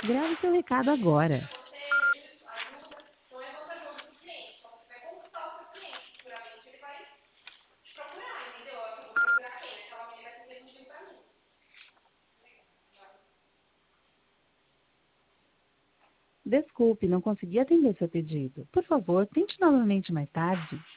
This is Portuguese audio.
Grave seu recado agora. Desculpe, não consegui atender seu pedido. Por favor, tente novamente mais tarde.